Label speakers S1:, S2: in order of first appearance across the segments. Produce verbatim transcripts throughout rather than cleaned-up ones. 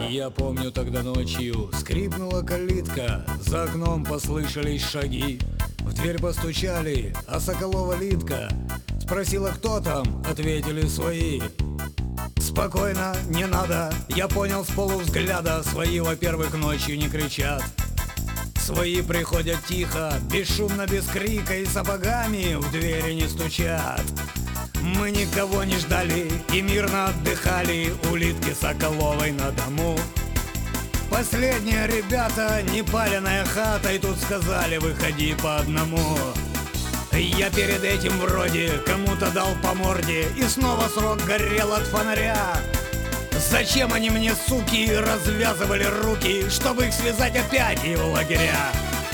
S1: Я помню, тогда ночью скрипнула калитка, за окном послышались шаги. В дверь постучали, а Соколова Лидка спросила, кто там, ответили свои. Спокойно, не надо, я понял с полувзгляда, свои, во-первых, ночью не кричат. Свои приходят тихо, бесшумно, без крика, и сапогами в двери не стучат. Мы никого не ждали и мирно отдыхали у Лидки Соколовой на дому. Последние ребята, непаленная хата, и тут сказали: выходи по одному. Я перед этим вроде кому-то дал по морде, и снова срок горел от фонаря. Зачем они мне, суки, развязывали руки, чтобы их связать опять и в лагеря?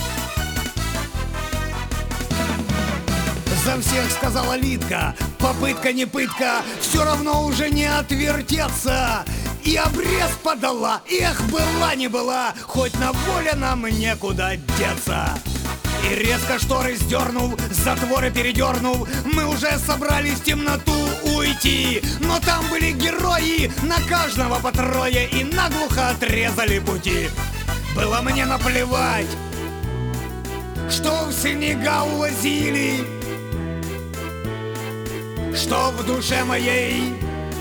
S1: За всех сказала Лидка, попытка не пытка, все равно уже не отвертеться. И обрез подала, эх, была не была, хоть на воле нам некуда деться. И резко шторы сдернув, затворы передернув, мы уже собрались в темноту уйти. Но там были герои, на каждого по трое, и наглухо отрезали пути. Было мне наплевать, что в снега увозили, что в душе моей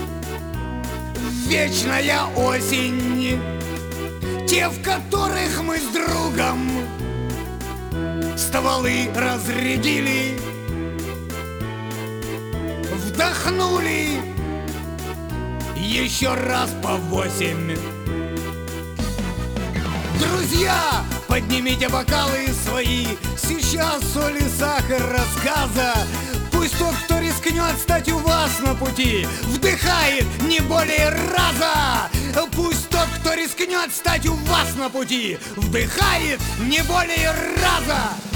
S1: вечная осень, те, в которых мы с другом стволы разрядили, вдохнули еще раз по восемь. Друзья, поднимите бокалы свои, сейчас соль и сахар рассказа. Пусть тот, кто рискнет стать у вас на пути, вдыхает не более раза. Пусть тот, кто рискнет стать у вас на пути, вдыхает не более раза.